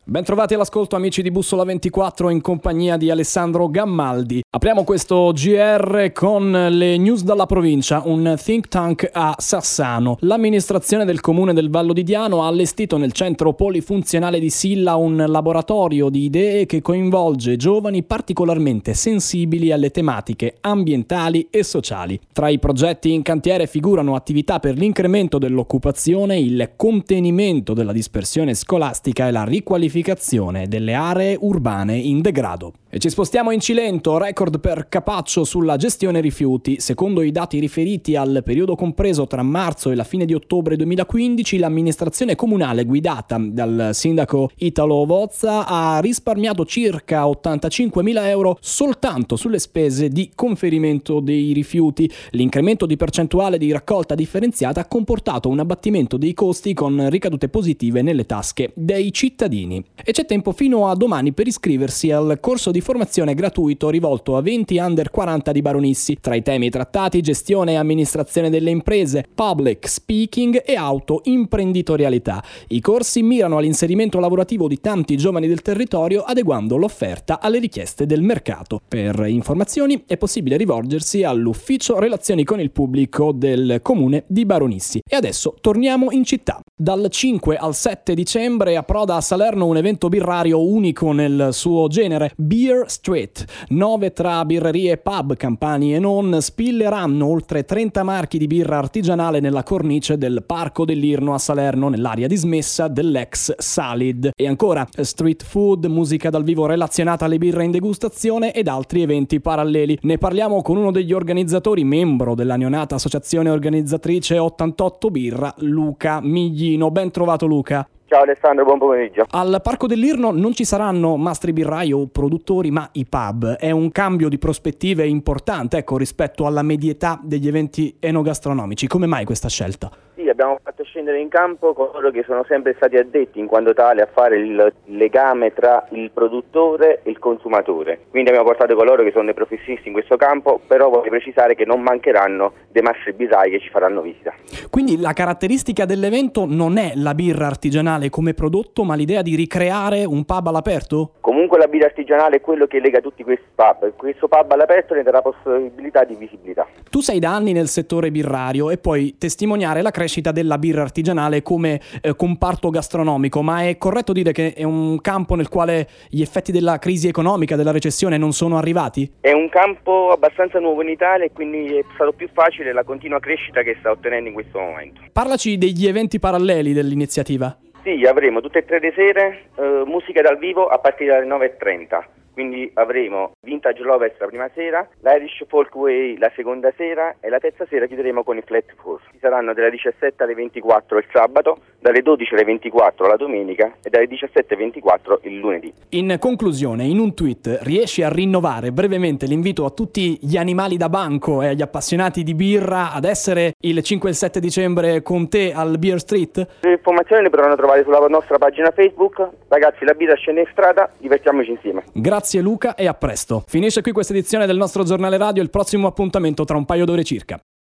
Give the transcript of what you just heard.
Bentrovati all'ascolto amici di Bussola 24 in compagnia di Alessandro Gammaldi. Apriamo questo GR con le news dalla provincia, un think tank a Sassano. L'amministrazione del comune del Vallo di Diano ha allestito nel centro polifunzionale di Silla un laboratorio di idee che coinvolge giovani particolarmente sensibili alle tematiche ambientali e sociali. Tra i progetti in cantiere figurano attività per l'incremento dell'occupazione, il contenimento della dispersione scolastica e la riqualificazione delle aree urbane in degrado. E ci spostiamo in Cilento, record per Capaccio sulla gestione rifiuti. Secondo i dati riferiti al periodo compreso tra marzo e la fine di ottobre 2015, l'amministrazione comunale guidata dal sindaco Italo Vozza ha risparmiato circa 85.000 euro soltanto sulle spese di conferimento dei rifiuti. L'incremento di percentuale di raccolta differenziata ha comportato un abbattimento dei costi con ricadute positive nelle tasche dei cittadini. E c'è tempo fino a domani per iscriversi al corso di formazione gratuito rivolto a 20 under 40 di Baronissi. Tra i temi trattati: gestione e amministrazione delle imprese, public speaking e autoimprenditorialità. I corsi mirano all'inserimento lavorativo di tanti giovani del territorio, adeguando l'offerta alle richieste del mercato. Per informazioni è possibile rivolgersi all'ufficio relazioni con il pubblico del comune di Baronissi. E adesso torniamo in città. Dal 5 al 7 dicembre approda a Salerno un evento birrario unico nel suo genere, Beer Street. 9 tra birrerie e pub campani e non spilleranno oltre 30 marchi di birra artigianale nella cornice del Parco dell'Irno a Salerno, nell'area dismessa dell'ex Salid. E ancora street food, musica dal vivo relazionata alle birre in degustazione ed altri eventi paralleli. Ne parliamo con uno degli organizzatori, membro della neonata associazione organizzatrice 88 Birra, Luca Miglino. Ben trovato Luca. Ciao Alessandro, buon pomeriggio. Al Parco dell'Irno non ci saranno mastri birrai o produttori, ma i pub. È un cambio di prospettive importante, rispetto alla medietà degli eventi enogastronomici. Come mai questa scelta? Sì, abbiamo fatto scendere in campo coloro che sono sempre stati addetti in quanto tale a fare il legame tra il produttore e il consumatore. Quindi abbiamo portato coloro che sono dei professionisti in questo campo, però voglio precisare che non mancheranno dei mastri birrai che ci faranno visita. Quindi la caratteristica dell'evento non è la birra artigianale come prodotto, ma l'idea di ricreare un pub all'aperto? Comunque la birra artigianale è quello che lega tutti questi pub. Questo pub all'aperto ne darà possibilità di visibilità. Tu sei da anni nel settore birrario e puoi testimoniare la crescita della birra artigianale come comparto gastronomico, ma è corretto dire che è un campo nel quale gli effetti della crisi economica, della recessione non sono arrivati? È un campo abbastanza nuovo in Italia e quindi è stato più facile la continua crescita che sta ottenendo in questo momento. Parlaci degli eventi paralleli dell'iniziativa. Sì, avremo tutte e 3 le sere musica dal vivo a partire dalle 9:30. Quindi avremo Vintage Lovers la prima sera, l'Irish Folkway la seconda sera e la terza sera chiuderemo con i Flat Four. Ci saranno dalle 17 alle 24 il sabato, dalle 12 alle 24 la domenica e dalle 17 alle 24 il lunedì. In conclusione, in un tweet riesci a rinnovare brevemente l'invito a tutti gli animali da banco e agli appassionati di birra ad essere il 5 e il 7 dicembre con te al Beer Street? Le informazioni le potranno trovare sulla nostra pagina Facebook. Ragazzi, la birra scende in strada, divertiamoci insieme. Grazie Luca e a presto. Finisce qui questa edizione del nostro giornale radio, il prossimo appuntamento tra un paio d'ore circa.